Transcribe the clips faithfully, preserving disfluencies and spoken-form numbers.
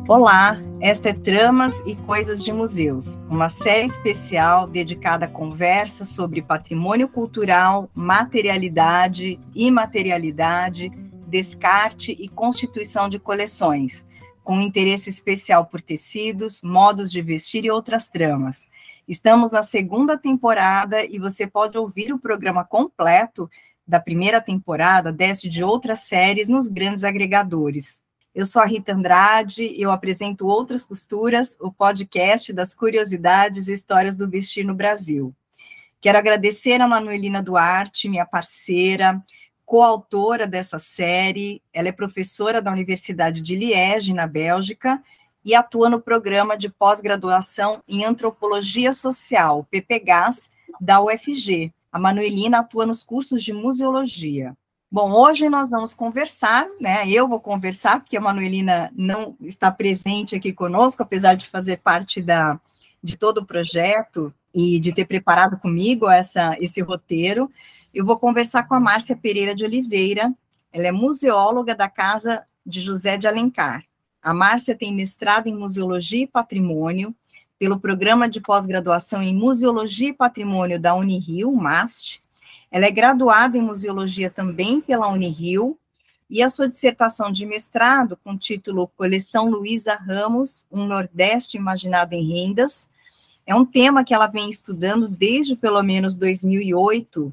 Olá, esta é Tramas e Coisas de Museus, uma série especial dedicada a conversas sobre patrimônio cultural, materialidade, imaterialidade, descarte e constituição de coleções, com interesse especial por tecidos, modos de vestir e outras tramas. Estamos na segunda temporada e você pode ouvir o programa completo da primeira temporada, deste de outras séries nos grandes agregadores. Eu sou a Rita Andrade, eu apresento Outras Costuras, o podcast das curiosidades e histórias do vestir no Brasil. Quero agradecer a Manuelina Duarte, minha parceira, coautora dessa série. Ela é professora da Universidade de Liege, na Bélgica, e atua no programa de pós-graduação em Antropologia Social, P P G A S, da U F G. A Manuelina atua nos cursos de museologia. Bom, hoje nós vamos conversar, né? Eu vou conversar, porque a Manuelina não está presente aqui conosco, apesar de fazer parte da, de todo o projeto e de ter preparado comigo essa, esse roteiro. Eu vou conversar com a Márcia Pereira de Oliveira, ela é museóloga da Casa de José de Alencar. A Márcia tem mestrado em Museologia e Patrimônio, pelo Programa de Pós-Graduação em Museologia e Patrimônio da Unirio, MAST. Ela é graduada em Museologia também pela Unirio, e a sua dissertação de mestrado, com o título Coleção Luiza Ramos, um Nordeste Imaginado em Rendas, é um tema que ela vem estudando desde pelo menos dois mil e oito,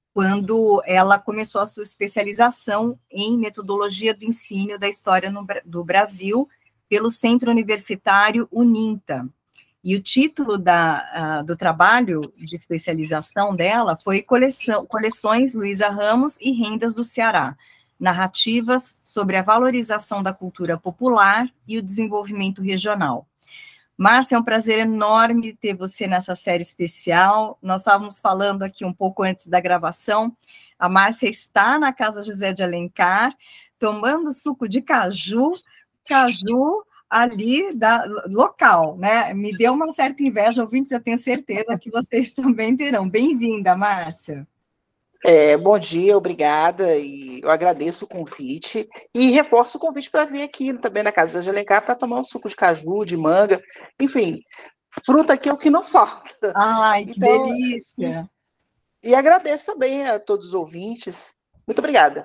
quando ela começou a sua especialização em metodologia do ensino da história no, do Brasil, pelo Centro Universitário Uninta. E o título da, uh, do trabalho de especialização dela foi Coleção, Coleções Luiza Ramos e Rendas do Ceará, narrativas sobre a valorização da cultura popular e o desenvolvimento regional. Márcia, é um prazer enorme ter você nessa série especial. Nós estávamos falando aqui um pouco antes da gravação, a Márcia está na Casa José de Alencar, tomando suco de caju, caju... ali da local, né? Me deu uma certa inveja, ouvintes, eu tenho certeza que vocês também terão. Bem-vinda, Márcia. É, bom dia, obrigada, e eu agradeço o convite, e reforço o convite para vir aqui também na Casa de Alencar para tomar um suco de caju, de manga, enfim, fruta aqui é o que não falta. Ai, que então, delícia! E, e agradeço também a todos os ouvintes, muito obrigada.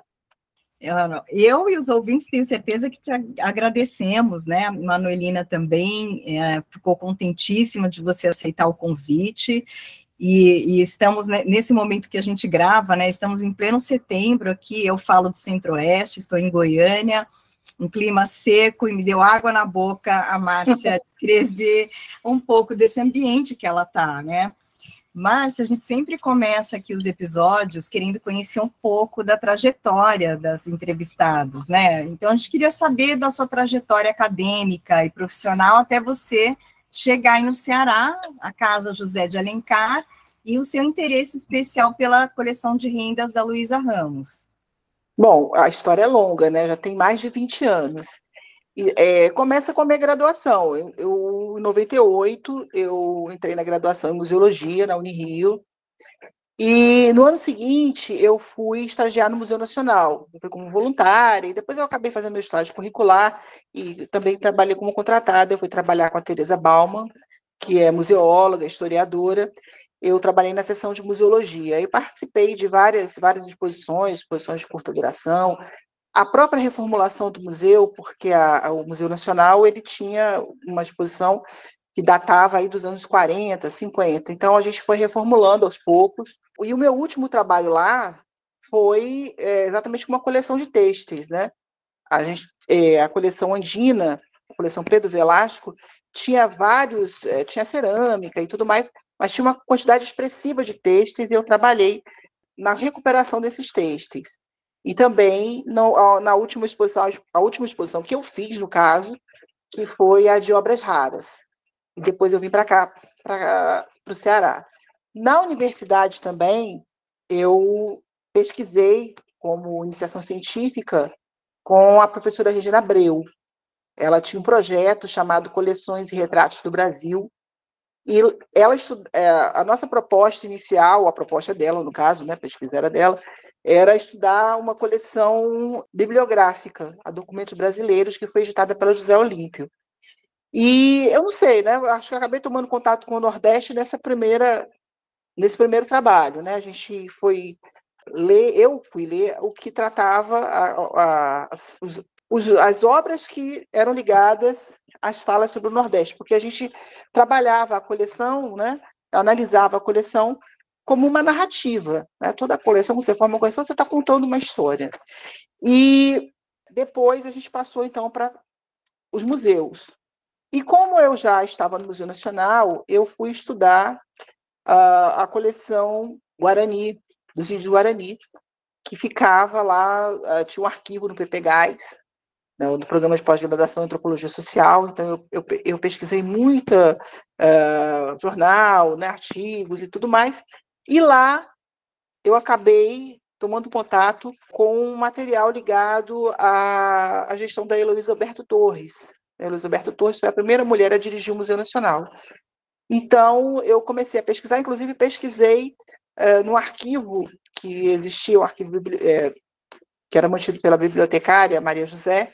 Eu e os ouvintes tenho certeza que te agradecemos, né? Manuelina também é, ficou contentíssima de você aceitar o convite, e, e estamos nesse momento que a gente grava, né? Estamos em pleno setembro aqui, eu falo do Centro-Oeste, estou em Goiânia, um clima seco, e me deu água na boca a Márcia descrever um pouco desse ambiente que ela está, né? Márcia, a gente sempre começa aqui os episódios querendo conhecer um pouco da trajetória das entrevistadas, né? Então, a gente queria saber da sua trajetória acadêmica e profissional até você chegar aí no Ceará, a Casa José de Alencar, e o seu interesse especial pela coleção de rendas da Luiza Ramos. Bom, a história é longa, né? Já tem mais de vinte anos. É, começa com a minha graduação. Eu, eu, em noventa e oito, eu entrei na graduação em Museologia, na Unirio, e no ano seguinte eu fui estagiar no Museu Nacional. Eu fui como voluntária, e depois eu acabei fazendo meu estágio curricular, e também trabalhei como contratada. Eu fui trabalhar com a Teresa Baumann, que é museóloga, historiadora. Eu trabalhei na seção de Museologia, e participei de várias, várias exposições, exposições de curta duração, a própria reformulação do museu, porque a, a, o Museu Nacional ele tinha uma exposição que datava aí dos anos quarenta, cinquenta, então a gente foi reformulando aos poucos, e o meu último trabalho lá foi é, exatamente uma coleção de têxteis, né? A, gente, é, a coleção Andina, a coleção Pedro Velasco, tinha vários, é, tinha cerâmica e tudo mais, mas tinha uma quantidade expressiva de têxteis, e eu trabalhei na recuperação desses têxteis. E também no, na última exposição, a última exposição que eu fiz, no caso, que foi a de obras raras. E depois eu vim para cá, para o Ceará. Na universidade também, eu pesquisei como iniciação científica com a professora Regina Abreu. Ela tinha um projeto chamado Coleções e Retratos do Brasil, e ela estuda, é, a nossa proposta inicial, a proposta dela, no caso, né, a pesquisa era dela, era estudar uma coleção bibliográfica a documentos brasileiros que foi editada pela José Olímpio. E eu não sei, né? Acho que eu acabei tomando contato com o Nordeste nessa primeira, nesse primeiro trabalho, né? A gente foi ler, eu fui ler o que tratava a, a, as, os, as obras que eram ligadas às falas sobre o Nordeste, porque a gente trabalhava a coleção, né? Analisava a coleção como uma narrativa, né? Toda a coleção, quando você forma uma coleção, você está contando uma história. E depois a gente passou, então, para os museus. E como eu já estava no Museu Nacional, eu fui estudar a, a coleção Guarani, dos índios Guarani, que ficava lá, uh, tinha um arquivo no P P Gás, né, do Programa de Pós-Graduação em Antropologia Social, então eu, eu, eu pesquisei muita uh, jornal, né, artigos e tudo mais, e lá eu acabei tomando contato com um material ligado à, à gestão da Heloísa Alberto Torres. A Heloísa Alberto Torres foi a primeira mulher a dirigir o Museu Nacional. Então, eu comecei a pesquisar, inclusive pesquisei uh, no arquivo que existia, um arquivo é, que era mantido pela bibliotecária Maria José,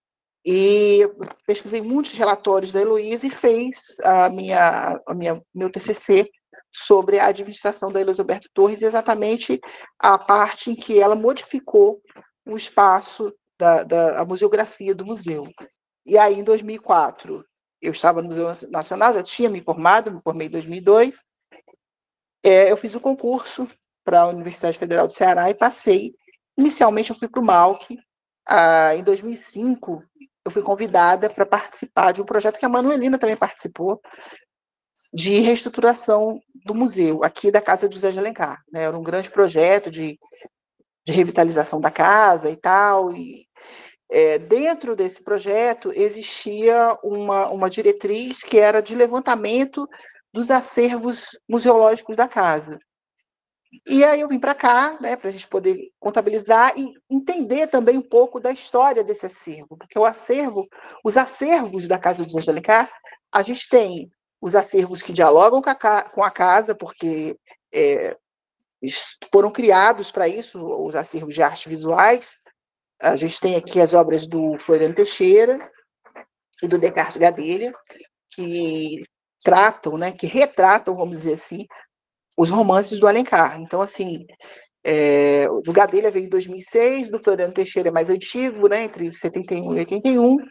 e pesquisei muitos relatórios da Heloísa e fez a minha, a minha, meu T C C sobre a administração da Heloísa Alberto Torres, exatamente a parte em que ela modificou o espaço da, da a museografia do museu. E aí, em dois mil e quatro, eu estava no Museu Nacional, já tinha me formado, me formei em dois mil e dois, é, eu fiz o concurso para a Universidade Federal do Ceará e passei. Inicialmente, eu fui para o MAUC. Ah, em dois mil e cinco, eu fui convidada para participar de um projeto que a Manuelina também participou, de reestruturação do museu, aqui da Casa de José de Alencar. Né? Era um grande projeto de, de revitalização da casa e tal. E, é, dentro desse projeto, existia uma, uma diretriz que era de levantamento dos acervos museológicos da casa. E aí eu vim para cá, né, para a gente poder contabilizar e entender também um pouco da história desse acervo, porque o acervo, os acervos da Casa de José de Alencar, a gente tem os acervos que dialogam com a, com a casa, porque é, foram criados para isso, os acervos de artes visuais. A gente tem aqui as obras do Floriano Teixeira e do Descartes Gadelha, que tratam, né, que retratam, vamos dizer assim, os romances do Alencar. Então, assim, é, do Gadelha veio em dois mil e seis, do Floriano Teixeira é mais antigo, né, entre setenta e um e oitenta e um.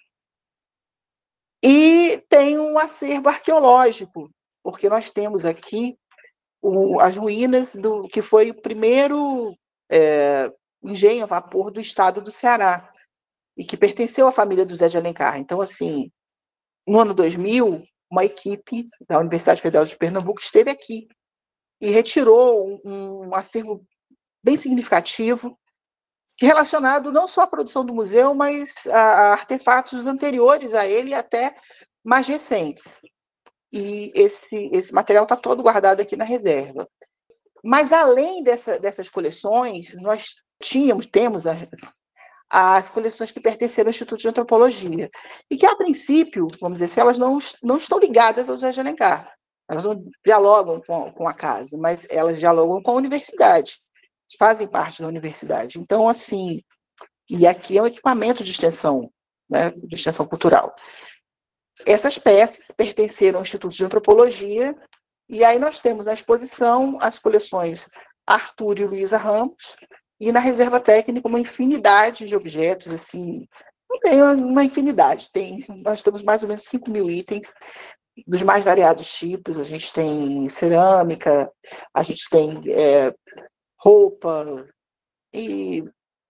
E tem um acervo arqueológico, porque nós temos aqui o, as ruínas do que foi o primeiro é, engenho a vapor do estado do Ceará, e que pertenceu à família do Zé de Alencar. Então, assim, no ano dois mil, uma equipe da Universidade Federal de Pernambuco esteve aqui e retirou um, um acervo bem significativo, relacionado não só à produção do museu, mas a, a artefatos anteriores a ele e até mais recentes. E esse, esse material está todo guardado aqui na reserva. Mas, além dessa, dessas coleções, nós tínhamos, temos a, as coleções que pertenceram ao Instituto de Antropologia, e que, a princípio, vamos dizer assim, elas não, não estão ligadas ao José de Alencar. Elas não dialogam com, com a casa, mas elas dialogam com a universidade, fazem parte da universidade. Então, assim, e aqui é um equipamento de extensão, né, de extensão cultural. Essas peças pertenceram ao Instituto de Antropologia, e aí nós temos na exposição as coleções Arthur e Luísa Ramos, e na reserva técnica uma infinidade de objetos, assim, não tem uma infinidade, tem, nós temos mais ou menos cinco mil itens, dos mais variados tipos. A gente tem cerâmica, a gente tem é, roupa, e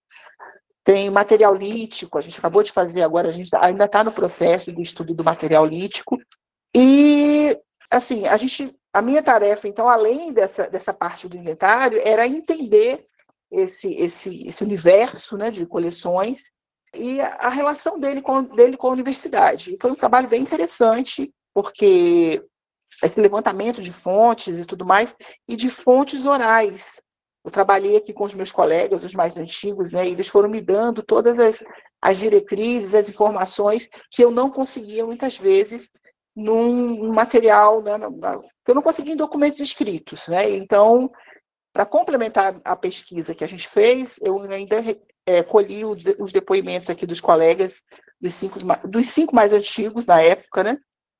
tem material lítico. A gente acabou de fazer agora, a gente ainda está no processo do estudo do material lítico. E, assim, a gente, a minha tarefa, então, além dessa, dessa parte do inventário, era entender esse, esse, esse universo, né, de coleções e a, a relação dele com, dele com a universidade. Foi um trabalho bem interessante, porque esse levantamento de fontes e tudo mais, e de fontes orais. Eu trabalhei aqui com os meus colegas, os mais antigos, né, e eles foram me dando todas as, as diretrizes, as informações que eu não conseguia, muitas vezes, num material, né, que eu não conseguia em documentos escritos. Né? Então, para complementar a pesquisa que a gente fez, eu ainda é, colhi os depoimentos aqui dos colegas, dos cinco, dos cinco mais antigos na época, né?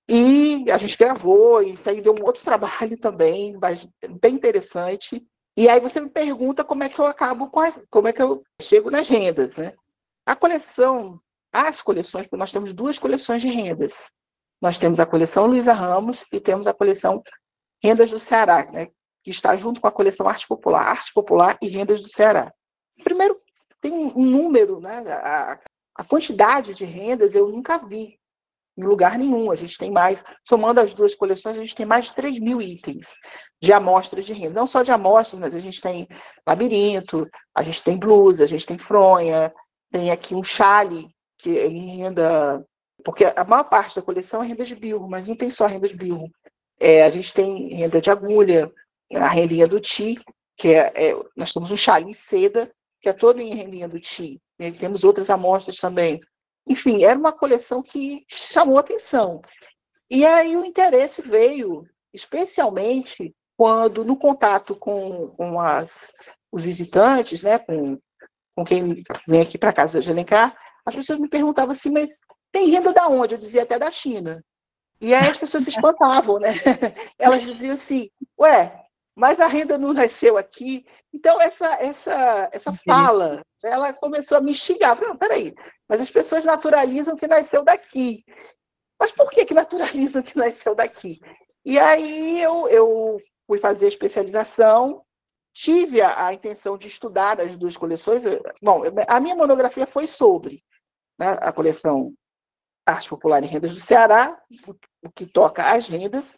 E a gente gravou, e isso aí deu um outro trabalho também, mas bem interessante. E aí você me pergunta como é que eu acabo com as, como é que eu chego nas rendas, né? A coleção, as coleções, porque nós temos duas coleções de rendas. Nós temos a coleção Luiza Ramos e temos a coleção Rendas do Ceará, né? Que está junto com a coleção Arte Popular, Arte Popular e Rendas do Ceará. Primeiro, tem um número, né? A, a quantidade de rendas eu nunca vi em lugar nenhum. A gente tem mais, somando as duas coleções, a gente tem mais de três mil itens de amostras de renda. Não só de amostras, mas a gente tem labirinto, a gente tem blusa, a gente tem fronha, tem aqui um chale, que é em renda... Porque a maior parte da coleção é renda de bilro, mas não tem só renda de bilro. É, a gente tem renda de agulha, a rendinha do ti, que é, é nós temos um chale em seda, que é todo em rendinha do ti. Né? Temos outras amostras também. Enfim, era uma coleção que chamou atenção. E aí o interesse veio, especialmente quando, no contato com, com as, os visitantes, né, com, com quem vem aqui para a Casa de Alencar, as pessoas me perguntavam assim, mas tem renda da onde? Eu dizia até da China. E aí as pessoas se espantavam, né? Elas diziam assim, ué, mas a renda não nasceu aqui. Então, essa, essa, essa fala, ela começou a me instigar. Não, peraí, mas as pessoas naturalizam que nasceu daqui. Mas por que, que naturalizam que nasceu daqui? E aí eu, eu fui fazer a especialização, tive a, a intenção de estudar as duas coleções. Bom, a minha monografia foi sobre, né, a coleção Arte Popular e Rendas do Ceará, o que toca as rendas,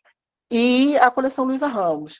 e a coleção Luiza Ramos.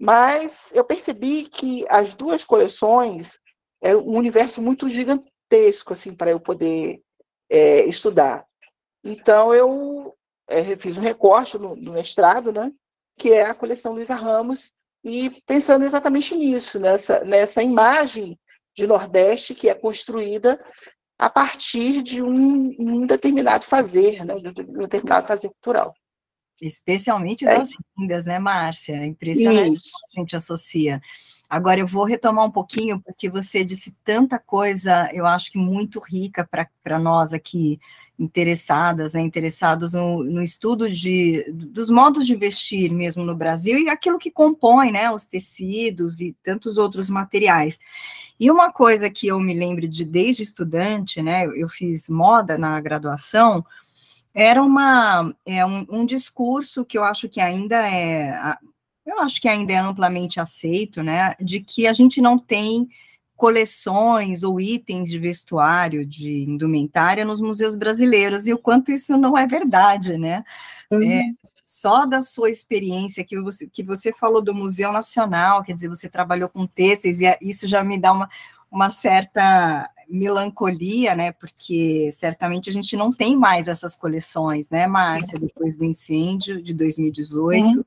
Mas eu percebi que as duas coleções é um universo muito gigantesco assim, para eu poder é, estudar. Então, eu é, fiz um recorte no, no mestrado, né, que é a coleção Luiza Ramos, e pensando exatamente nisso, nessa, nessa imagem de Nordeste que é construída a partir de um, um determinado fazer, né, de um determinado fazer cultural. Especialmente É das rendas, né, Márcia? É impressionante isso. como a gente associa. Agora, eu vou retomar um pouquinho, porque você disse tanta coisa, eu acho que muito rica para nós aqui, interessadas, né, interessados no, no estudo de, dos modos de vestir mesmo no Brasil, e aquilo que compõe, né, os tecidos e tantos outros materiais. E uma coisa que eu me lembro de desde estudante, né, eu fiz moda na graduação, era uma, é um, um discurso que eu acho que ainda é, eu acho que ainda é amplamente aceito, né, de que a gente não tem coleções ou itens de vestuário, de indumentária nos museus brasileiros, e o quanto isso não é verdade, né? Uhum. É, só da sua experiência, que você, que você falou do Museu Nacional, quer dizer, você trabalhou com têxteis, e isso já me dá uma, uma certa melancolia, né, porque certamente a gente não tem mais essas coleções, né, Márcia, depois do incêndio de dois mil e dezoito, uhum.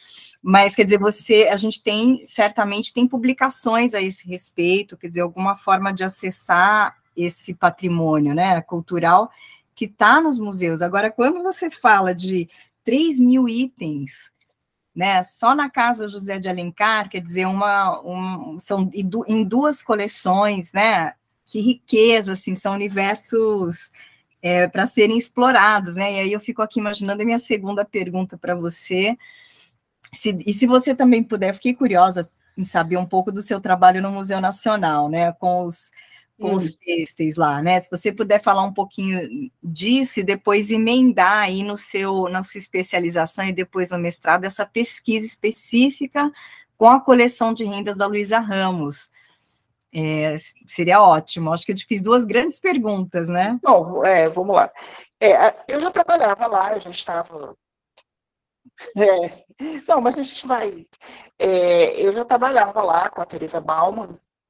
Mas, quer dizer, você, a gente tem, certamente, tem publicações a esse respeito, quer dizer, alguma forma de acessar esse patrimônio, né, cultural, que está nos museus. Agora, quando você fala de três mil itens, né, só na Casa José de Alencar, quer dizer, uma, um, são em duas coleções, né, que riqueza, assim, são universos é, para serem explorados, né, e aí eu fico aqui imaginando a minha segunda pergunta para você, se, e se você também puder, fiquei curiosa em saber um pouco do seu trabalho no Museu Nacional, né, com os, com hum. os têxteis lá, né, se você puder falar um pouquinho disso e depois emendar aí no seu, na sua especialização e depois no mestrado, essa pesquisa específica com a coleção de rendas da Luiza Ramos. É, seria ótimo. Acho que eu te fiz duas grandes perguntas, né? Bom, é, vamos lá. É, eu já trabalhava lá, eu já estava... É, não, mas a gente vai... É, eu já trabalhava lá com a Teresa Bauman,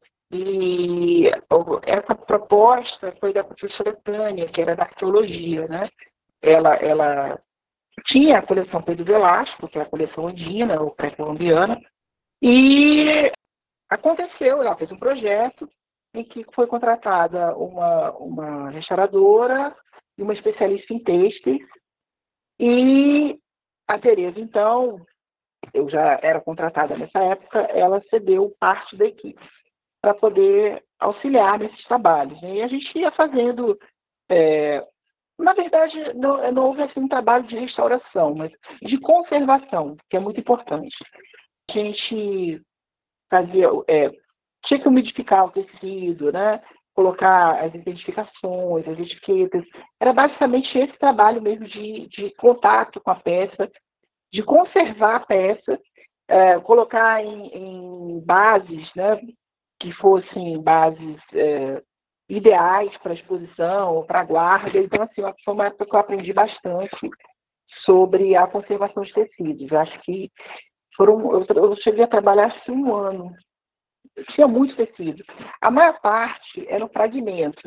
e essa proposta foi da professora Tânia, que era da arqueologia, né? Ela, ela tinha a coleção Pedro Velasco, que é a coleção andina, ou pré-colombiana, e aconteceu, ela fez um projeto em que foi contratada uma, uma restauradora e uma especialista em têxteis, e a Tereza, então, eu já era contratada nessa época, ela cedeu parte da equipe para poder auxiliar nesses trabalhos. Né? E a gente ia fazendo é, Na verdade, não, não houve assim, um trabalho de restauração, mas de conservação, que é muito importante. A gente fazia, é, tinha que umidificar o tecido, né? Colocar as identificações, as etiquetas. Era basicamente esse trabalho mesmo de, de contato com a peça, de conservar a peça, é, colocar em, em bases, né, que fossem bases é, ideais para exposição, para guarda. Então, assim, foi uma época que eu aprendi bastante sobre a conservação de tecidos. Acho que foram, eu, eu cheguei a trabalhar assim, um ano. Tinha muito tecido. A maior parte eram fragmentos.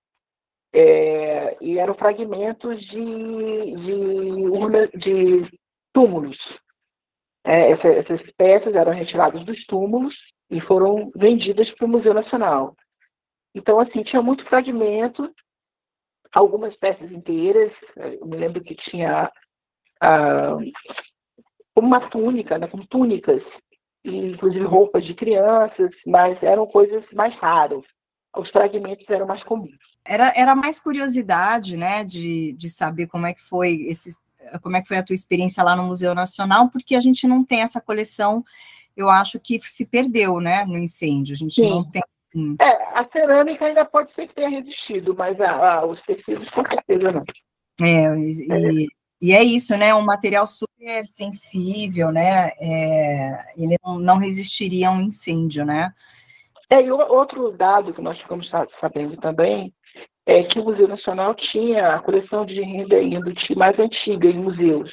É, e eram fragmentos de, de, de túmulos. É, essa, essas peças eram retiradas dos túmulos e foram vendidas para o Museu Nacional. Então, assim, tinha muito fragmento, algumas peças inteiras. Eu me lembro que tinha ah, uma túnica, né, com túnicas, inclusive roupas de crianças, mas eram coisas mais raras. Os fragmentos eram mais comuns. Era, era mais curiosidade, né, de, de saber como é que foi esse, como é que foi a tua experiência lá no Museu Nacional, porque a gente não tem essa coleção, eu acho que se perdeu, né, no incêndio. A gente Sim. não tem. É, a cerâmica ainda pode ser que tenha resistido, mas a, a, os tecidos com certeza não. É, e, e é isso, né? Um material super sensível, né? É, ele não, não resistiria a um incêndio, né? É, e outro dado que nós ficamos sabendo também é que o Museu Nacional tinha a coleção de renda Induti mais antiga em museus.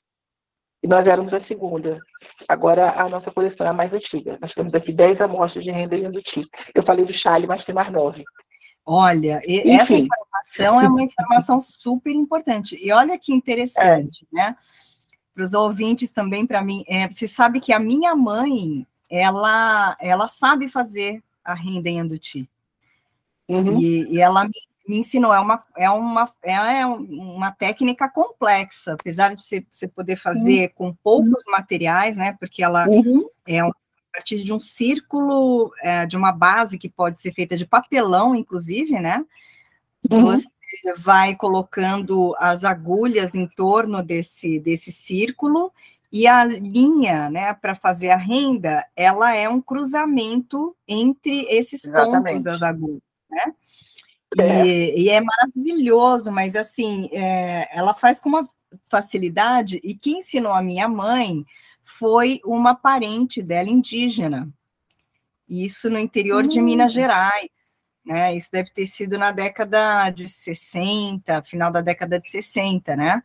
E nós éramos a segunda. Agora a nossa coleção é a mais antiga. Nós temos aqui dez amostras de renda Induti. Eu falei do Chale, mas tem mais nove. Olha, Enfim. Essa informação é uma informação super importante. E olha que interessante, é. né? Para os ouvintes também, para mim, é, você sabe que a minha mãe, ela, ela sabe fazer a renda em Induti. Uhum. E, e ela me, me ensinou, é uma, é, uma, é uma técnica complexa, apesar de você, você poder fazer uhum. com poucos materiais, né? Porque ela uhum. é um, a partir de um círculo, é, de uma base que pode ser feita de papelão, inclusive, né? Uhum. Você vai colocando as agulhas em torno desse, desse círculo, e a linha, né, para fazer a renda, ela é um cruzamento entre esses Exatamente. pontos das agulhas, né? É. E, e é maravilhoso, mas assim, é, ela faz com uma facilidade, e quem ensinou a minha mãe foi uma parente dela indígena, isso no interior hum. de Minas Gerais. Né, isso deve ter sido na década de sessenta, final da década de sessenta, né?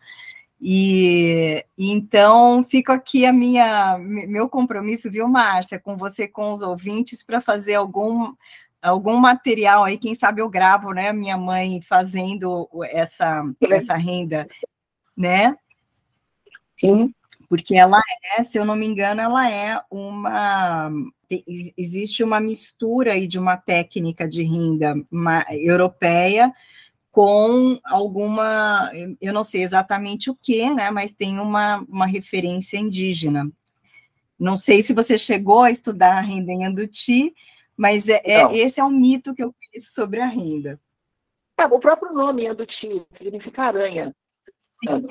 E, e então fica aqui a minha, meu compromisso, viu, Márcia, com você, com os ouvintes, para fazer algum, algum material aí, quem sabe eu gravo, né, minha mãe fazendo essa, essa renda, né? Sim. Porque ela é, se eu não me engano, ela é uma... Existe uma mistura aí de uma técnica de renda uma, europeia com alguma... Eu não sei exatamente o que, né? Mas tem uma, uma referência indígena. Não sei se você chegou a estudar a renda em Induti, mas é, é, esse é um mito que eu conheço sobre a renda. É, o próprio nome Induti significa aranha. Sim.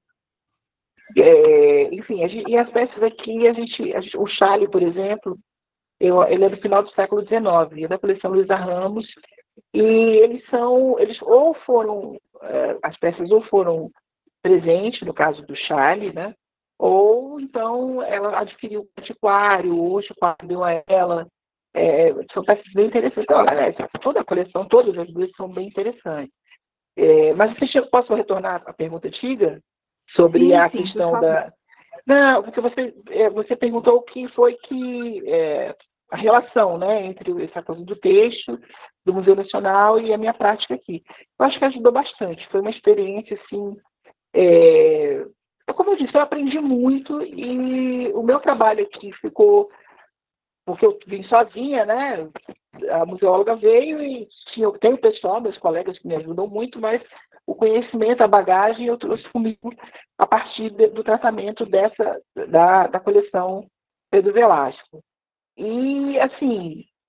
É, enfim, a gente, e as peças aqui, a gente, a gente, o Chale, por exemplo, eu, ele é do final do século dezenove, é da coleção Luiza Ramos, e eles são, eles ou foram, é, as peças ou foram presentes, no caso do Chale, né, ou então ela adquiriu o antiquário, ou o antiquário deu a ela, é, são peças bem interessantes. Então, aliás, toda a coleção, todas as duas são bem interessantes. É, mas você posso retornar à pergunta antiga? Sobre sim, a sim, questão da... Não, porque você, você perguntou o que foi que... É, a relação, né, entre essa coisa do texto, do Museu Nacional e a minha prática aqui. Eu acho que ajudou bastante. Foi uma experiência, assim... É, como eu disse, eu aprendi muito e o meu trabalho aqui ficou... Porque eu vim sozinha, né? A museóloga veio e tinha, tem o pessoal, meus colegas que me ajudam muito, mas o conhecimento, a bagagem eu trouxe comigo a partir de, do tratamento dessa, da, da coleção Pedro Velasco. E, assim,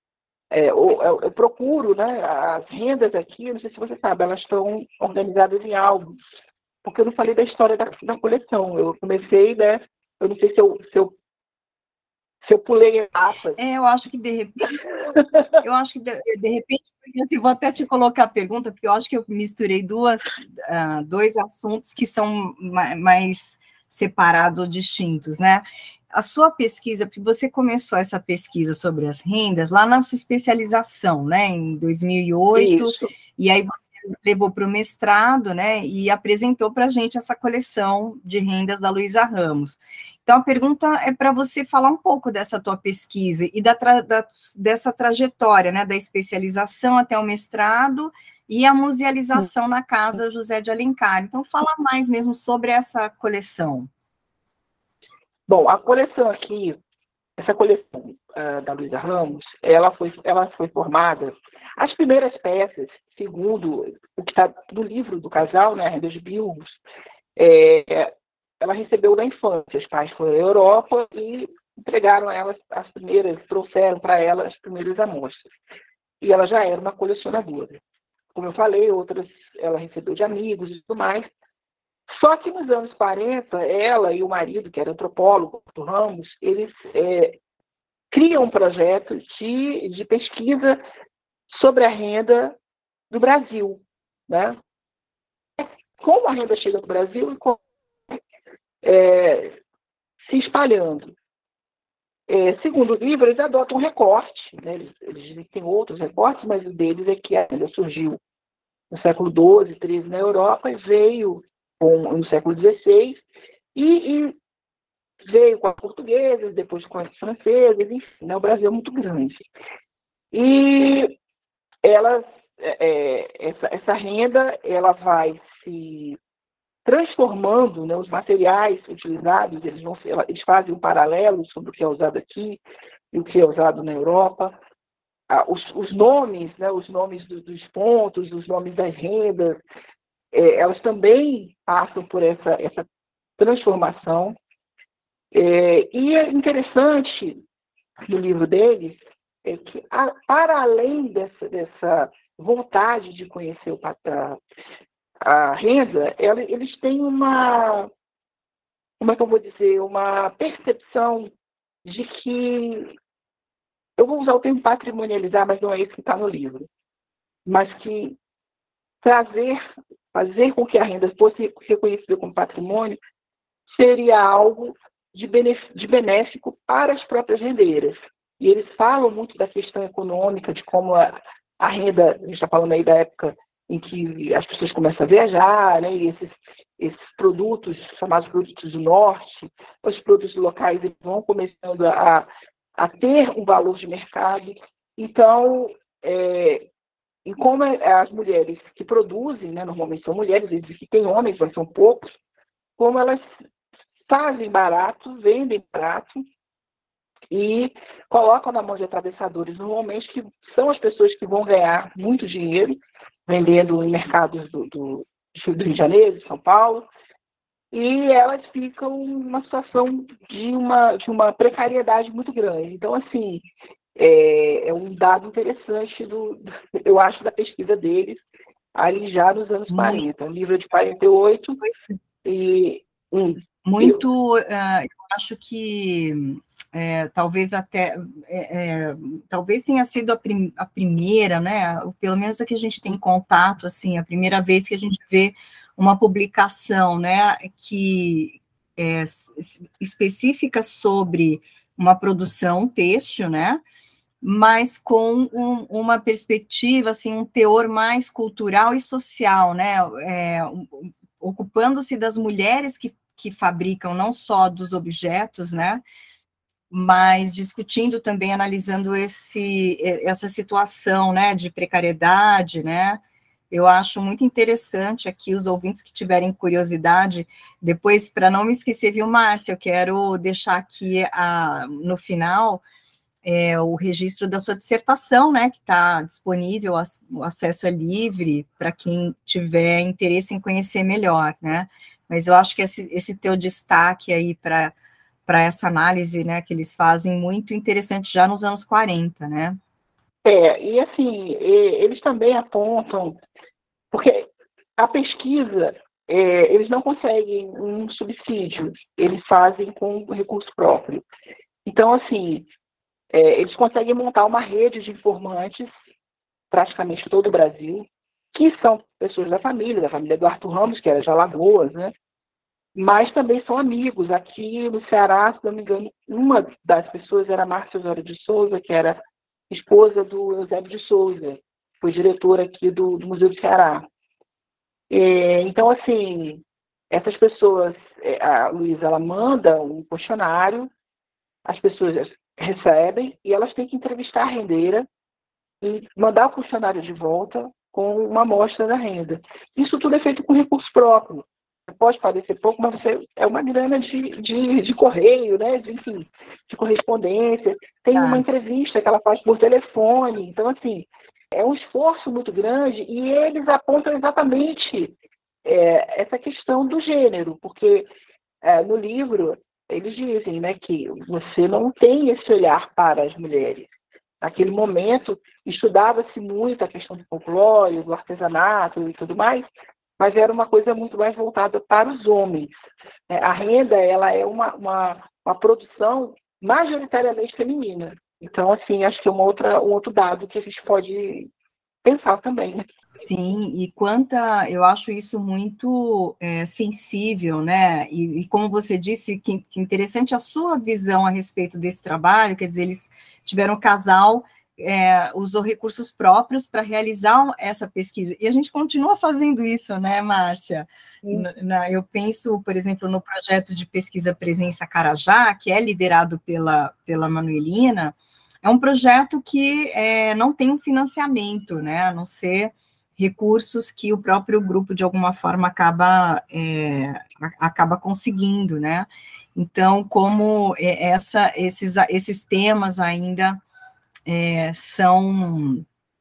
é, eu, eu, eu procuro, né, as rendas aqui, não sei se você sabe, elas estão organizadas em álbuns, porque eu não falei da história da, da coleção. Eu comecei, né, eu não sei se eu, se eu, se eu pulei etapas. É, eu acho que de repente, eu acho que de, de repente, assim, vou até te colocar a pergunta, porque eu acho que eu misturei duas, uh, dois assuntos que são mais separados ou distintos, né? A sua pesquisa, porque você começou essa pesquisa sobre as rendas lá na sua especialização, né, em dois mil e oito, Isso. E aí você levou para o mestrado, né, e apresentou para a gente essa coleção de rendas da Luísa Ramos. Então, a pergunta é para você falar um pouco dessa tua pesquisa e da, tra da dessa trajetória, né, da especialização até o mestrado e a musealização na Casa José de Alencar. Então, fala mais mesmo sobre essa coleção. Bom, a coleção aqui, essa coleção uh, da Luísa Ramos, ela foi, ela foi formada, as primeiras peças, segundo o que está no livro do casal, né, Rendas de Bilros, é, ela recebeu da infância, os pais foram à Europa e entregaram elas as primeiras, trouxeram para ela as primeiras amostras. E ela já era uma colecionadora. Como eu falei, outras ela recebeu de amigos e tudo mais. Só que nos anos quarenta, ela e o marido, que era antropólogo, Arthur Ramos, eles é, criam um projeto de, de pesquisa sobre a renda do Brasil, né? Como a renda chega no Brasil e como é, se espalhando. É, segundo o livro, eles adotam um recorte, né? eles, eles têm outros recortes, mas o deles é que a renda surgiu no século doze, treze na Europa e veio com, no século dezesseis e, e veio com as portuguesas, depois com as francesas, enfim, né? O Brasil é muito grande. E elas, é, essa, essa renda ela vai se transformando, né, os materiais utilizados, eles, vão, eles fazem um paralelo sobre o que é usado aqui e o que é usado na Europa. Ah, os, os nomes, né, os nomes do, dos pontos, os nomes das rendas, é, elas também passam por essa, essa transformação. É, e é interessante no livro deles é que, a, para além dessa, dessa vontade de conhecer o a, a renda, ela, eles têm uma, como é que eu vou dizer, uma percepção de que, eu vou usar o termo patrimonializar, mas não é isso que está no livro, mas que trazer, fazer com que a renda fosse reconhecida como patrimônio seria algo de, de benéfico para as próprias rendeiras. E eles falam muito da questão econômica, de como a, a renda, a gente está falando aí da época em que as pessoas começam a viajar, né, e esses, esses produtos, chamados produtos do norte, os produtos locais, eles vão começando a, a ter um valor de mercado. Então, é, e como as mulheres que produzem, né, normalmente são mulheres, eles que têm homens, mas são poucos, como elas fazem barato, vendem barato e colocam na mão de atravessadores, normalmente que são as pessoas que vão ganhar muito dinheiro vendendo em mercados do, do, do Rio de Janeiro, de São Paulo, e elas ficam numa situação de uma, de uma precariedade muito grande. Então, assim, é, é um dado interessante, do, do, eu acho, da pesquisa deles, ali já nos anos quarenta. Um livro de quarenta e oito, e... Hum, Muito, eu... Uh, eu acho que é, talvez até, é, é, talvez tenha sido a, prim, a primeira, né, pelo menos a que a gente tem contato, assim, a primeira vez que a gente vê uma publicação, né, que é específica sobre uma produção têxtil, né, mas com um, uma perspectiva, assim, um teor mais cultural e social, né, é, um, ocupando-se das mulheres que que fabricam não só dos objetos, né, mas discutindo também, analisando esse, essa situação, né, de precariedade, né, eu acho muito interessante aqui, os ouvintes que tiverem curiosidade, depois, para não me esquecer, viu, Márcia, eu quero deixar aqui a, no final é, o registro da sua dissertação, né, que está disponível, o acesso é livre para quem tiver interesse em conhecer melhor, né, mas eu acho que esse, esse teu destaque aí para para essa análise, né, que eles fazem, muito interessante já nos anos quarenta, né? É, e assim, e- eles também apontam, porque a pesquisa, é, eles não conseguem um subsídio, eles fazem com recurso próprio. Então, assim, é, eles conseguem montar uma rede de informantes, praticamente todo o Brasil, que são pessoas da família, da família do Arthur Ramos, que era de Alagoas, né? Mas também são amigos. Aqui no Ceará, se não me engano, uma das pessoas era Márcia Osório de Souza, que era esposa do Eusébio de Souza, foi diretora aqui do, do Museu do Ceará. É, então, assim, essas pessoas, é, a Luísa, ela manda um questionário, as pessoas recebem e elas têm que entrevistar a rendeira e mandar o questionário de volta com uma amostra da renda. Isso tudo é feito com recurso próprio. Pode parecer pouco, mas você, é uma grana de, de, de correio, né? de, enfim, de correspondência. Tem uma Tá. entrevista que ela faz por telefone. Então, assim, é um esforço muito grande e eles apontam exatamente é, essa questão do gênero, porque é, no livro eles dizem, né, que você não tem esse olhar para as mulheres. Naquele momento, estudava-se muito a questão do folclore, do artesanato e tudo mais, mas era uma coisa muito mais voltada para os homens. É, a renda, ela é uma, uma, uma produção majoritariamente feminina. Então, assim, acho que é uma outra, um outro dado que a gente pode pensar também, né? Sim, e quanta, eu acho isso muito é, sensível, né? E, e como você disse, que, que interessante a sua visão a respeito desse trabalho, quer dizer, eles tiveram um casal, é, usou recursos próprios para realizar essa pesquisa, e a gente continua fazendo isso, né, Márcia? Sim. Na, na, eu penso, por exemplo, no projeto de pesquisa Presença Carajá, que é liderado pela, pela Manuelina. É um projeto que é, não tem um financiamento, né, a não ser recursos que o próprio grupo, de alguma forma, acaba, é, acaba conseguindo, né? Então, como essa, esses, esses temas ainda é, são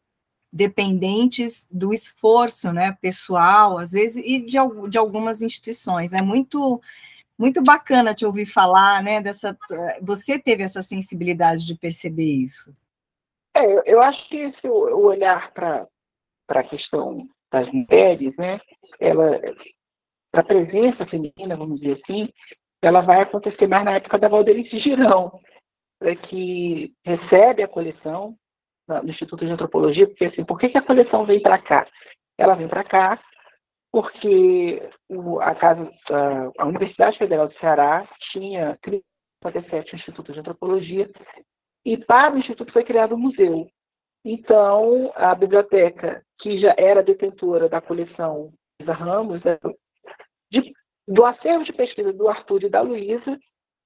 dependentes do esforço, né, pessoal, às vezes, e de, de algumas instituições. É muito, muito bacana te ouvir falar, né, dessa, você teve essa sensibilidade de perceber isso. É, eu, eu acho que esse, o olhar para a questão das mulheres, né, ela, para a presença feminina, vamos dizer assim, ela vai acontecer mais na época da Valdelice Girão, que recebe a coleção no Instituto de Antropologia, porque assim, por que, que a coleção vem para cá? Ela vem para cá porque o, a, casa, a, a Universidade Federal do Ceará tinha criado em cinquenta e sete o Instituto de Antropologia e para o Instituto foi criado um museu. Então, a biblioteca, que já era detentora da coleção Luísa Ramos, né, de, do acervo de pesquisa do Arthur e da Luísa,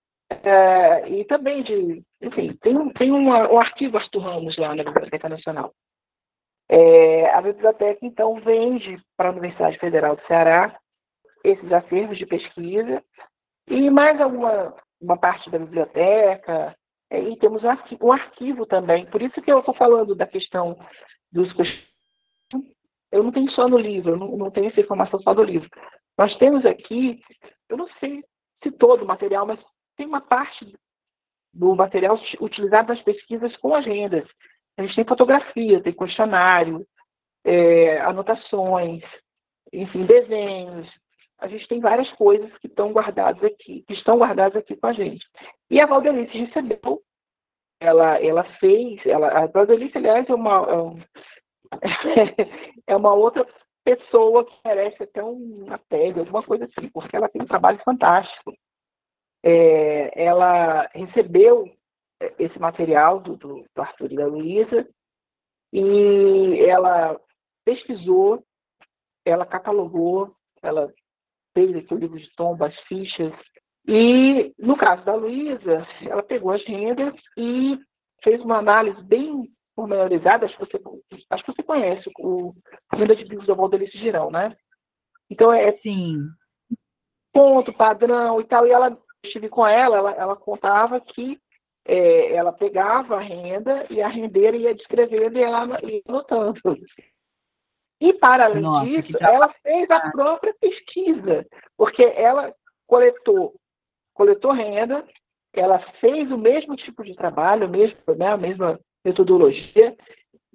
é, e também de, enfim, tem, um, tem uma, um arquivo Arthur Ramos lá na Biblioteca Nacional. É, a biblioteca, então, vende para a Universidade Federal do Ceará esses acervos de pesquisa e mais alguma uma parte da biblioteca, é, e temos um arquivo, um arquivo também. Por isso que eu estou falando da questão dos questionários. Eu não tenho só no livro, eu não, não tenho essa informação só do livro. Nós temos aqui, eu não sei se todo o material, mas tem uma parte do material utilizado nas pesquisas com agendas. A gente tem fotografia, tem questionário, é, anotações, enfim, desenhos. A gente tem várias coisas que estão guardadas aqui, que estão guardadas aqui com a gente. E a Valdelice recebeu, ela, ela fez, ela, a Valdelice, aliás, é uma, é uma outra pessoa que merece até uma tag, alguma coisa assim, porque ela tem um trabalho fantástico. É, ela recebeu esse material do, do, do Arthur e da Luísa e ela pesquisou, ela catalogou, ela fez aqui o livro de tomba, as fichas, e no caso da Luísa, ela pegou as rendas e fez uma análise bem pormenorizada, acho que você, acho que você conhece o Renda de Bicos da Valdelice Girão, né? Então é Sim. ponto, padrão e tal, e ela, eu estive com ela, ela, ela contava que é, ela pegava a renda e a rendeira ia descrevendo e ela ia anotando. E, para além Nossa, que disso, trabalho. ela fez a própria pesquisa, porque ela coletou, coletou renda, ela fez o mesmo tipo de trabalho, mesmo, né, a mesma metodologia,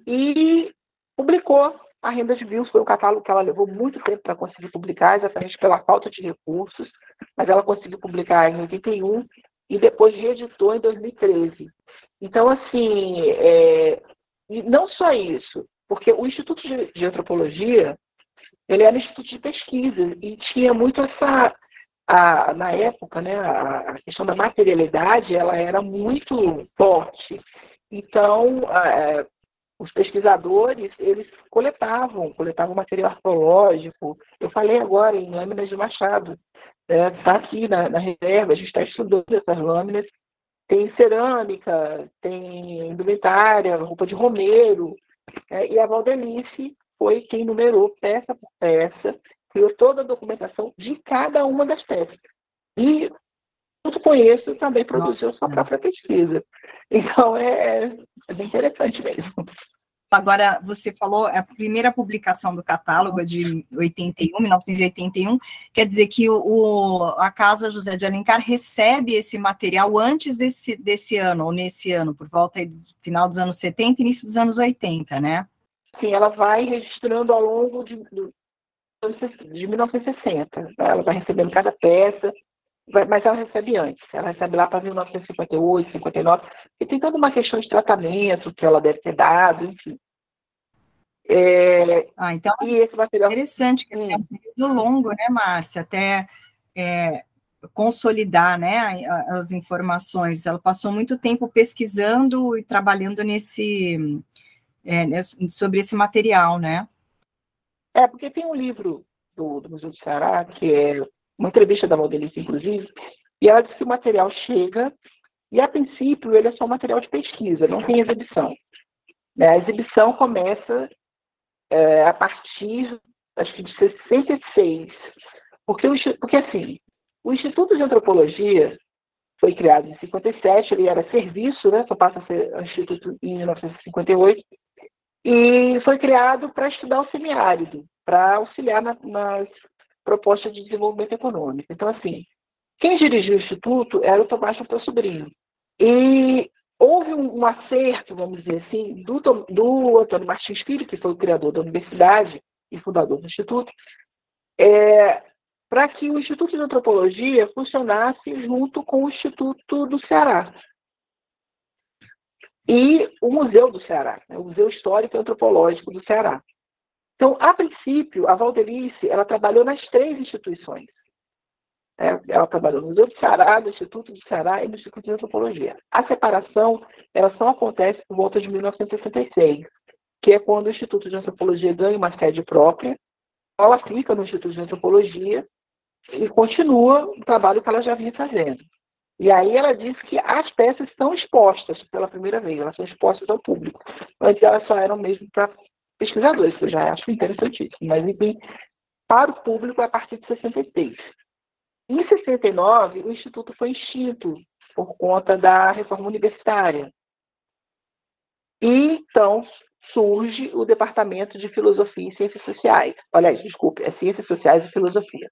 e publicou A Renda de Bills. Foi um catálogo que ela levou muito tempo para conseguir publicar, exatamente pela falta de recursos, mas ela conseguiu publicar em oitenta e um e depois reeditou em dois mil e treze. Então, assim, é... e não só isso, porque o Instituto de, de Antropologia, ele era um instituto de pesquisa e tinha muito essa... A, na época, né, a, a questão da materialidade, ela era muito forte. Então, a, os pesquisadores, eles coletavam, coletavam material arqueológico. Eu falei agora em lâminas de Machado, está né, aqui na, na reserva, a gente está estudando essas lâminas. Tem cerâmica, tem indumentária, roupa de romeiro, é, e a Valdelice foi quem numerou peça por peça, criou toda a documentação de cada uma das peças. E, junto com isso, também produziu sua própria pesquisa. Então, é, é bem interessante mesmo. Agora, você falou, a primeira publicação do catálogo é de oitenta e um, mil novecentos e oitenta e um, quer dizer que o, a Casa José de Alencar recebe esse material antes desse, desse ano, ou nesse ano, por volta do final dos anos setenta, início dos anos oitenta, né? Sim, ela vai registrando ao longo de, de mil novecentos e sessenta. Ela vai recebendo cada peça, vai, mas ela recebe antes. Ela recebe lá para mil novecentos e cinquenta e oito, cinquenta e nove, e tem toda uma questão de tratamento que ela deve ter dado, enfim. É, ah, então, e esse material... interessante, que hum. é um período longo, né, Márcia, até é, consolidar, né, as informações. Ela passou muito tempo pesquisando e trabalhando nesse, é, sobre esse material, né? É, porque tem um livro do, do Museu do Ceará, que é uma entrevista da Valdelice, inclusive, e ela diz que o material chega, e a princípio ele é só um material de pesquisa, não tem exibição. Né? A exibição começa é, a partir, acho que de sessenta e seis, porque, o, porque assim, o Instituto de Antropologia foi criado em cinquenta e sete, ele era serviço, né? Só passa a ser instituto em mil novecentos e cinquenta e oito, e foi criado para estudar o semiárido, para auxiliar na, nas propostas de desenvolvimento econômico. Então, assim, quem dirigiu o Instituto era o Tomás Chapéu Sobrinho. E houve um, um acerto, vamos dizer assim, do, do Antônio Martins Filho, que foi o criador da universidade e fundador do Instituto, é, para que o Instituto de Antropologia funcionasse junto com o Instituto do Ceará. E o Museu do Ceará, né, o Museu Histórico e Antropológico do Ceará. Então, a princípio, a Valdelice, ela trabalhou nas três instituições. É, ela trabalhou no Museu do Ceará, no Instituto do Ceará e no Instituto de Antropologia. A separação, ela só acontece por volta de mil novecentos e sessenta e seis, que é quando o Instituto de Antropologia ganha uma sede própria, ela fica no Instituto de Antropologia e continua o trabalho que ela já vinha fazendo. E aí ela diz que as peças estão expostas pela primeira vez, elas são expostas ao público. Antes elas só eram mesmo para pesquisadores, que eu já acho interessantíssimo. Mas, enfim, para o público é a partir de sessenta e seis. Em sessenta e nove, o Instituto foi extinto por conta da reforma universitária. E, então, surge o Departamento de Filosofia e Ciências Sociais. Olha aí, desculpe, é Ciências Sociais e Filosofia.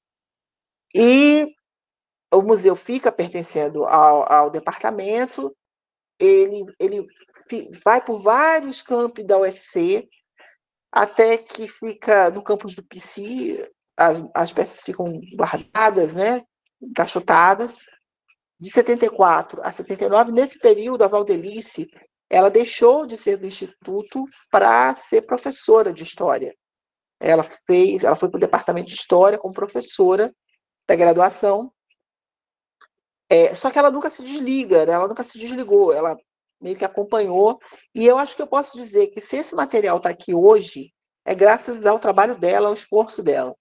E o museu fica pertencendo ao, ao departamento, ele, ele vai por vários campi da U F C, até que fica no campus do P C, as, as peças ficam guardadas, né, encaixotadas. De setenta e quatro a setenta e nove, nesse período, a Valdelice, ela deixou de ser do Instituto para ser professora de História. Ela, fez, ela foi para o departamento de História como professora da graduação. É, só que ela nunca se desliga, né? Ela nunca se desligou, ela meio que acompanhou. E eu acho que eu posso dizer que se esse material está aqui hoje, é graças ao trabalho dela, ao esforço dela.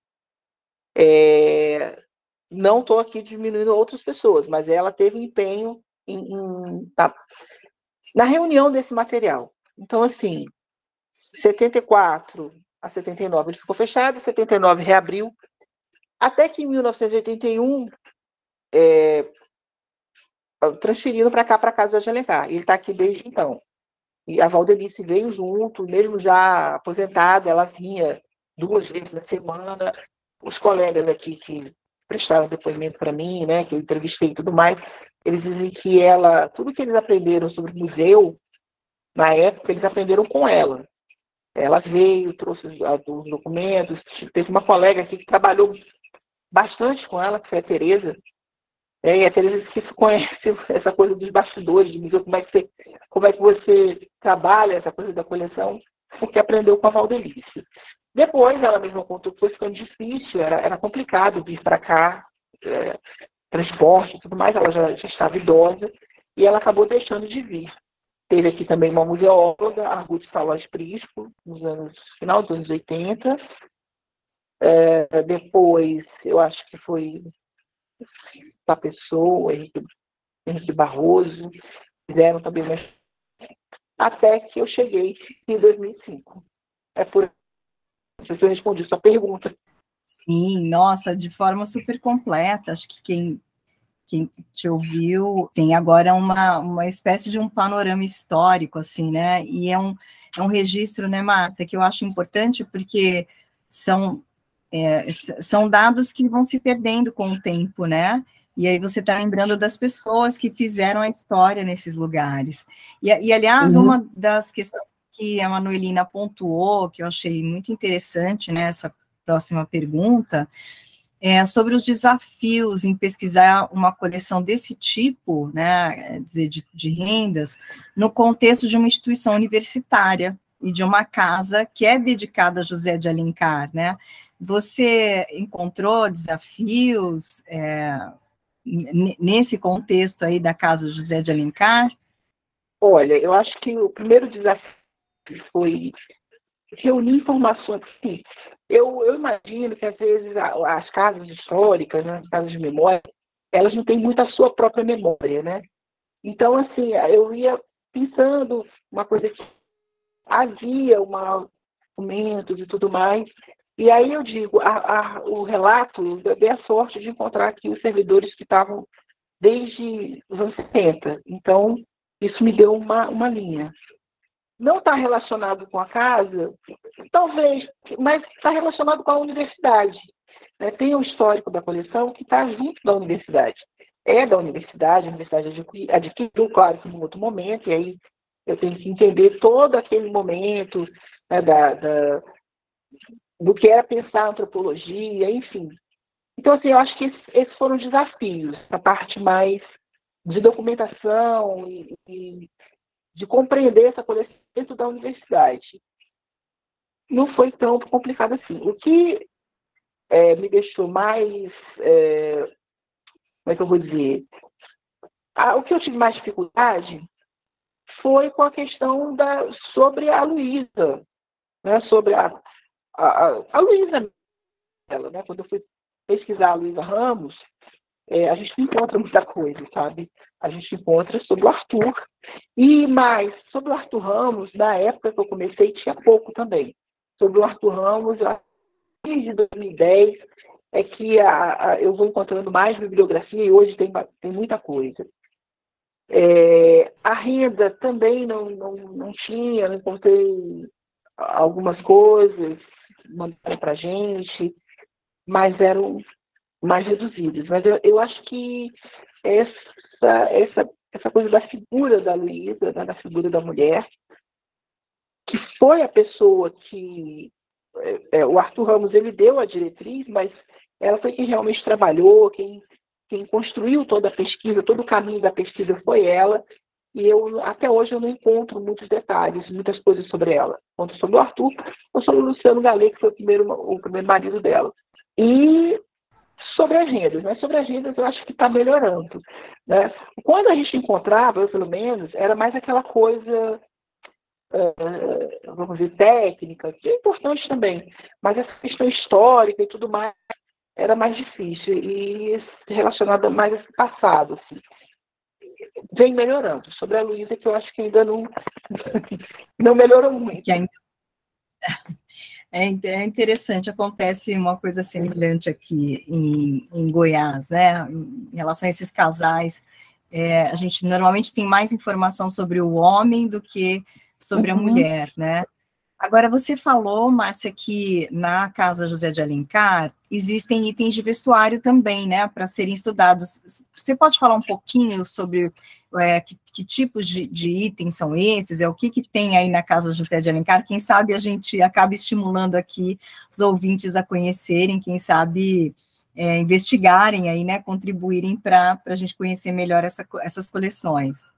É, não estou aqui diminuindo outras pessoas, mas ela teve empenho em, em, na, na reunião desse material. Então, assim, setenta e quatro a setenta e nove ele ficou fechado, setenta e nove reabriu, até que em mil novecentos e oitenta e um, é, transferindo para cá, para a Casa de Alencar. Ele está aqui desde então. E a Valdelice veio junto, mesmo já aposentada, ela vinha duas vezes na semana. Os colegas aqui que prestaram depoimento para mim, né, que eu entrevistei e tudo mais, eles dizem que ela, tudo que eles aprenderam sobre o museu, Na época, eles aprenderam com ela. Ela veio, trouxe os, os documentos. Teve uma colega aqui que trabalhou bastante com ela, que foi a Tereza. É, e a Tereza que conhece essa coisa dos bastidores, de museu, como é que você, como é que você trabalha essa coisa da coleção, porque aprendeu com a Valdelice. Depois, ela mesma contou que foi ficando difícil, era, era complicado vir para cá, é, transporte e tudo mais, ela já, já estava idosa, e ela acabou deixando de vir. Teve aqui também uma museóloga, a Ruth Salós Prisco, nos anos, final dos anos oitenta. É, depois, eu acho que foi a pessoa, Henrique, Henrique Barroso, fizeram também uma... até que eu cheguei em dois mil e cinco. É por isso que eu respondi sua pergunta. Sim, nossa, de forma super completa. Acho que quem, quem te ouviu tem agora uma, uma espécie de um panorama histórico, assim, né? E é um, é um registro, né, Márcia, que eu acho importante porque são, é, são dados que vão se perdendo com o tempo, né? E aí você está lembrando das pessoas que fizeram a história nesses lugares. E, e aliás, uhum. uma das questões que a Manuelina pontuou, que eu achei muito interessante, né, essa próxima pergunta, é sobre os desafios em pesquisar uma coleção desse tipo, né, dizer, de, de rendas, no contexto de uma instituição universitária e de uma casa que é dedicada a José de Alencar, né? Você encontrou desafios é, nesse contexto aí da Casa José de Alencar? Olha, eu acho que o primeiro desafio foi reunir informações. Sim, eu, eu imagino que às vezes as casas históricas, né, as casas de memória, elas não têm muito a sua própria memória, né? Então, assim, eu ia pensando uma coisa que havia uma documentos e tudo mais. E aí eu digo, a, a, o relato, eu dei a sorte de encontrar aqui os servidores que estavam desde os anos setenta. Então, isso me deu uma, uma linha. Não está relacionado com a casa, talvez, mas está relacionado com a universidade. Né? Tem um histórico da coleção que está junto da universidade. É da universidade, a universidade adquiriu, claro, que em outro momento, e aí eu tenho que entender todo aquele momento, né, da, da, do que era pensar a antropologia, enfim. Então, assim, eu acho que esses, esses foram desafios, a parte mais de documentação e, e de compreender essa coleção dentro da universidade. Não foi tão complicado assim. O que é, me deixou mais, é, como é que eu vou dizer, ah, o que eu tive mais dificuldade foi com a questão da, sobre a Luísa, né, sobre a, a, a, a Luísa, né, quando eu fui pesquisar a Luísa Ramos, é, a gente não encontra muita coisa, sabe? A gente encontra sobre o Arthur. E mais, sobre o Arthur Ramos, na época que eu comecei, tinha pouco também. Sobre o Arthur Ramos, desde dois mil e dez, é que a, a, eu vou encontrando mais bibliografia e hoje tem, tem muita coisa. É, a renda também não, não, não tinha, não encontrei algumas coisas, mandaram para a gente, mas eram mais reduzidas. Mas eu, eu acho que essa, essa, essa coisa da figura da Luísa, né, da figura da mulher, que foi a pessoa que... É, o Arthur Ramos, ele deu a diretriz, mas ela foi quem realmente trabalhou, quem, quem construiu toda a pesquisa, todo o caminho da pesquisa foi ela, e eu, até hoje eu não encontro muitos detalhes, muitas coisas sobre ela. Encontro sobre o Arthur ou sobre o Luciano Gallet, que foi o primeiro, o primeiro marido dela. E sobre as rendas, né? Sobre as rendas eu acho que está melhorando. Né? Quando a gente encontrava, eu pelo menos, era mais aquela coisa, uh, vamos dizer, técnica, que é importante também, mas essa questão histórica e tudo mais era mais difícil e relacionada mais a esse passado. Assim. Vem melhorando. Sobre a Luísa, que eu acho que ainda não, não melhorou muito. Que ainda... É interessante, acontece uma coisa semelhante aqui em, em Goiás, né? Em relação a esses casais, é, a gente normalmente tem mais informação sobre o homem do que sobre a uhum. mulher, né? Agora, você falou, Márcia, que na Casa José de Alencar existem itens de vestuário também, né, para serem estudados. Você pode falar um pouquinho sobre é, que, que tipos de, de itens são esses? É o que, que tem aí na Casa José de Alencar? Quem sabe a gente acaba estimulando aqui os ouvintes a conhecerem, quem sabe é, investigarem aí, né, contribuírem para a gente conhecer melhor essa, essas coleções.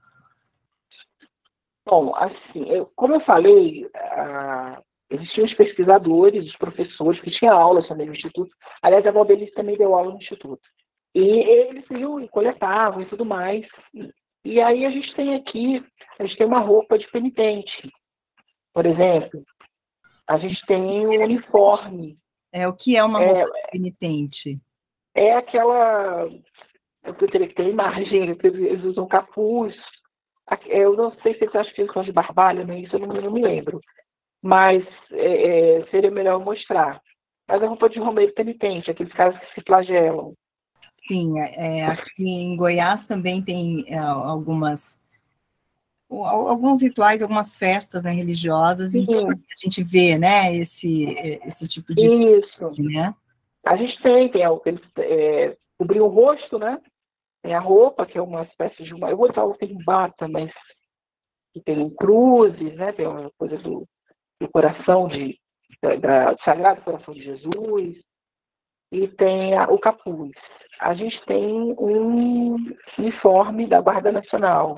Bom, assim, eu, como eu falei, ah, existiam os pesquisadores, os professores que tinham aulas também no Instituto. Aliás, a Valbelice também deu aula no Instituto. E eles iam e coletavam e tudo mais. E, e aí a gente tem aqui, a gente tem uma roupa de penitente, por exemplo. A gente tem um uniforme. É, o que é uma roupa é, de penitente? É aquela... Eu teria que ter imagem, eles usam capuz. Eu não sei se eles acham que eles são de barbalha, né? Isso eu não, não me lembro. Mas é, é, seria melhor mostrar. Mas a roupa de romeiro penitente, aqueles caras que se flagelam. Sim, é, aqui em Goiás também tem é, algumas, alguns rituais, algumas festas, né, religiosas, em que a gente vê, né, esse, esse tipo de... Isso. Né? A gente tem, tem eles é, cobrir o rosto, né? Tem a roupa, que é uma espécie de uma... Eu vou falar que tem bata, mas que tem cruzes, né? Tem uma coisa do, do coração, de, da, da, do Sagrado Coração de Jesus. E tem a, o capuz. A gente tem um uniforme da Guarda Nacional.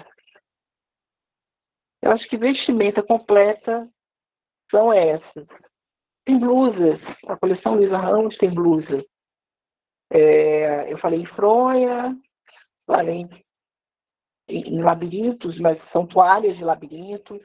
Eu acho que vestimenta completa são essas. Tem blusas. A coleção Luiza Ramos tem blusa. É, eu falei em fronha, falei em, em labirintos, mas são toalhas de labirintos.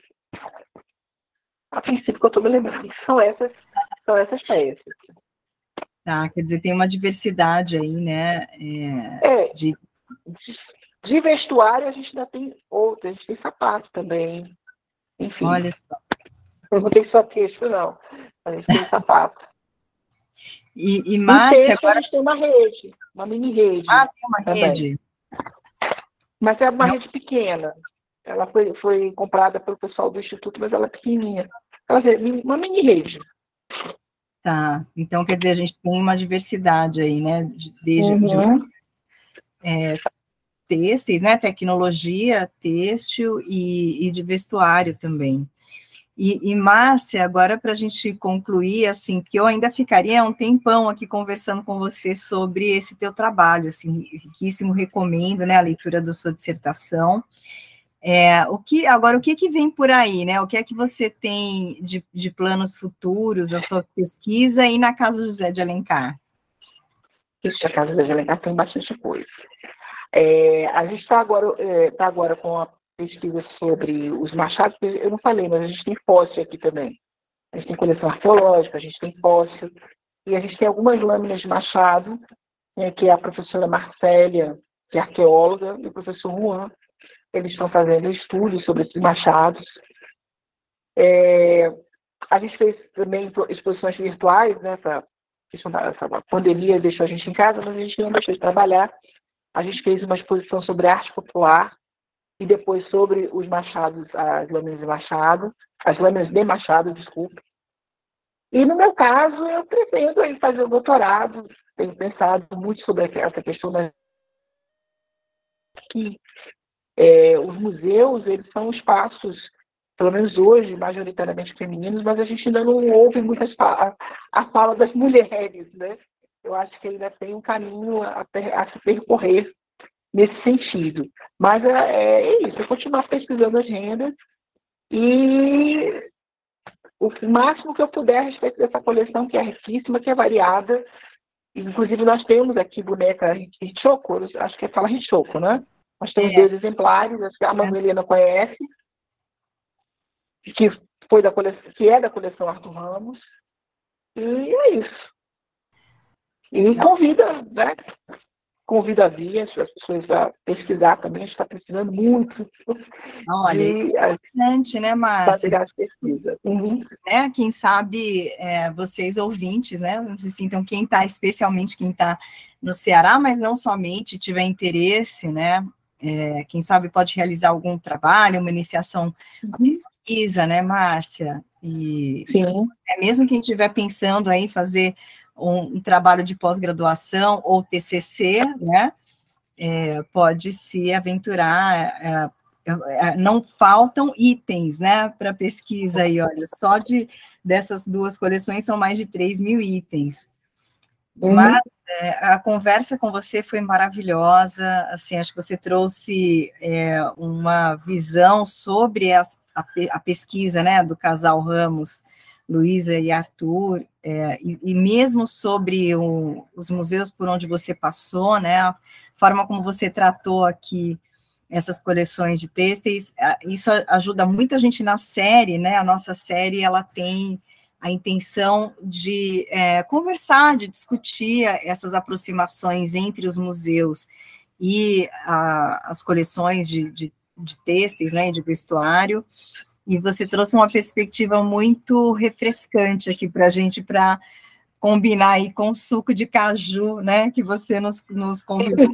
A princípio que eu estou me lembrando, são essas, são essas peças. Tá, quer dizer, tem uma diversidade aí, né? É, é de... de vestuário a gente ainda tem outras, a gente tem sapato também. Enfim. Olha só. Eu não tenho só texto, não. A gente tem sapato. E, e Márcia, agora... a gente tem uma rede, uma mini rede. Ah, tem uma também. rede. Mas é uma não. rede pequena. Ela foi, foi comprada pelo pessoal do Instituto, mas ela é pequenininha. Ela é uma mini rede. Tá, então quer dizer, a gente tem uma diversidade aí, né? Desde uhum. de, é, têxteis, né? Tecnologia, têxtil e, e de vestuário também. E, e Márcia, agora para a gente concluir, assim, que eu ainda ficaria um tempão aqui conversando com você sobre esse teu trabalho, assim, riquíssimo, recomendo, né, a leitura da sua dissertação. É, o que, agora, o que, que vem por aí, né? O que é que você tem de, de planos futuros, a sua pesquisa e na Casa José de Alencar? Isso, a Casa José de Alencar tem bastante coisa. É, a gente está agora, é, tá agora com a pesquisa sobre os machados, eu não falei, mas a gente tem fóssil aqui também. A gente tem coleção arqueológica, a gente tem fóssil, e a gente tem algumas lâminas de machado, né, que é a professora Marcélia, que é arqueóloga, e o professor Juan. Eles estão fazendo estudos sobre esses machados. É, a gente fez também exposições virtuais, né? Essa, essa pandemia deixou a gente em casa, mas a gente não deixou de trabalhar. A gente fez uma exposição sobre arte popular e depois sobre os machados, as lâminas de machado, as lâminas de machado, desculpe. E no meu caso, eu pretendo aí fazer o doutorado, tenho pensado muito sobre essa questão da que É, os museus, eles são espaços, pelo menos hoje, majoritariamente femininos, mas a gente ainda não ouve muito a, a fala das mulheres, né? Eu acho que ainda tem um caminho a, a se percorrer nesse sentido. Mas é, é isso, é continuar pesquisando agenda e o máximo que eu puder a respeito dessa coleção, que é riquíssima, que é variada. Inclusive, nós temos aqui boneca Hichoko, acho que é fala Hichoko, né? Nós temos é. dois exemplares, acho que a Manuelina conhece, que, foi da coleção, que é da coleção Arthur Ramos. E é isso. E convida, né? Convida a vir, as pessoas a pesquisar também, a gente está precisando muito. Olha, isso é importante, né, Márcia? De pesquisa. Uhum. Né? Quem sabe é, vocês ouvintes, né? Não se sintam, quem está, especialmente quem está no Ceará, mas não somente, tiver interesse, né? É, quem sabe pode realizar algum trabalho, uma iniciação, uma pesquisa, né, Márcia? E Sim. é mesmo quem estiver pensando aí em fazer um, um trabalho de pós-graduação ou T C C, né, é, pode se aventurar. É, é, não faltam itens, né, para pesquisa aí, olha, só de dessas duas coleções são mais de três mil itens. Uhum. Mas é, a conversa com você foi maravilhosa, assim, acho que você trouxe é, uma visão sobre as, a, a pesquisa, né, do casal Ramos, Luísa e Arthur, é, e, e mesmo sobre o, os museus por onde você passou, né, a forma como você tratou aqui essas coleções de têxteis, isso ajuda muito a gente na série, né, a nossa série, ela tem a intenção de é, conversar, de discutir essas aproximações entre os museus e a, as coleções de, de, de têxteis, né, de vestuário, e você trouxe uma perspectiva muito refrescante aqui para a gente, para combinar aí com o suco de caju, né, que você nos, nos convidou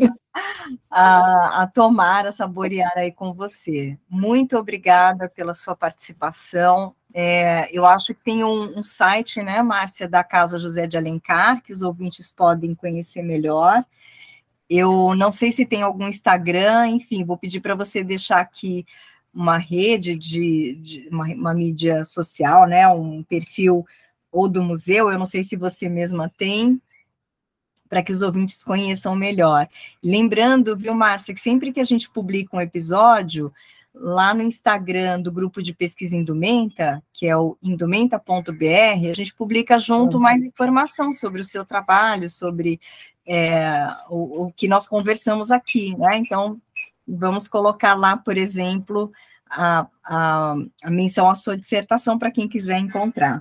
a, a tomar, a saborear aí com você. Muito obrigada pela sua participação. É, eu acho que tem um, um site, né, Márcia, da Casa José de Alencar, que os ouvintes podem conhecer melhor. Eu não sei se tem algum Instagram, enfim, vou pedir para você deixar aqui uma rede de, de uma, uma mídia social, né, um perfil ou do museu, eu não sei se você mesma tem, para que os ouvintes conheçam melhor. Lembrando, viu, Márcia, que sempre que a gente publica um episódio, lá no Instagram do grupo de pesquisa Indumenta, que é o indumenta ponto b r, a gente publica junto mais informação sobre o seu trabalho, sobre é, o, o que nós conversamos aqui, né? Então, vamos colocar lá, por exemplo, a, a, a menção à sua dissertação para quem quiser encontrar.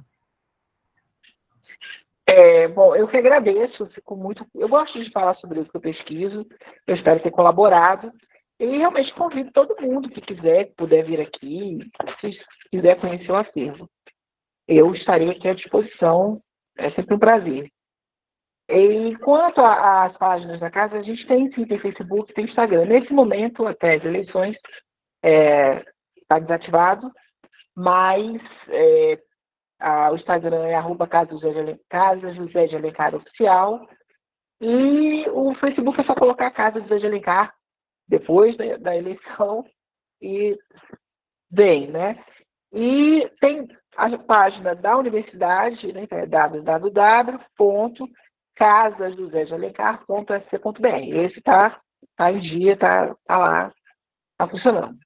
É, bom, eu que agradeço, fico muito. Eu gosto de falar sobre o que eu pesquiso, eu espero ter colaborado. E realmente convido todo mundo que quiser, que puder vir aqui, se quiser conhecer o acervo. Eu estarei aqui à disposição, é sempre um prazer. E quanto às páginas da casa, a gente tem sim, tem Facebook, tem Instagram. Nesse momento, até as eleições, está é, desativado, mas é, a, o Instagram é arroba Casa José de Alencar Oficial, e o Facebook é só colocar Casa José de Alencar depois da, da eleição e vem, né? E tem a página da universidade, né, que é w w w ponto casa josé de alencar ponto s c ponto b r. Esse está tá em dia, está tá lá, está funcionando.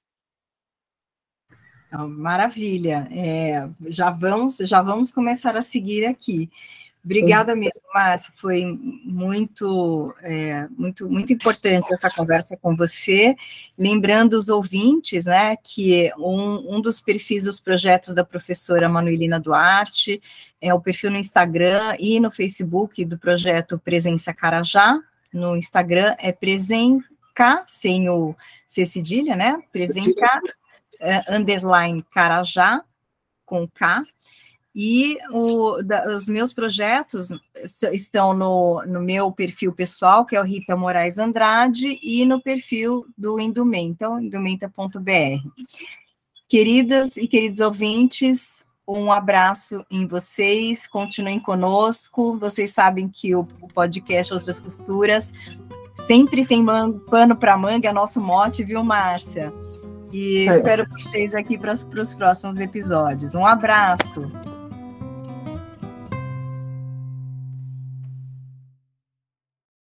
Maravilha. É, já, vamos, já vamos começar a seguir aqui. Obrigada mesmo, Márcia, foi muito, é, muito, muito importante essa conversa com você. Lembrando os ouvintes, né, que um, um dos perfis dos projetos da professora Manuelina Duarte é o perfil no Instagram e no Facebook do projeto Presença Carajá. No Instagram é Presenca, sem o C cedilha, né, Presenca, uh, underline Carajá, com K. E o, da, os meus projetos estão no, no meu perfil pessoal, que é o Rita Moraes Andrade, e no perfil do Indumenta, indumenta ponto b r. Queridas e queridos ouvintes, um abraço em vocês, continuem conosco. Vocês sabem que o, o podcast Outras Costuras sempre tem man, pano para manga, é nosso mote, viu, Márcia? E é. espero vocês aqui para os próximos episódios. Um abraço.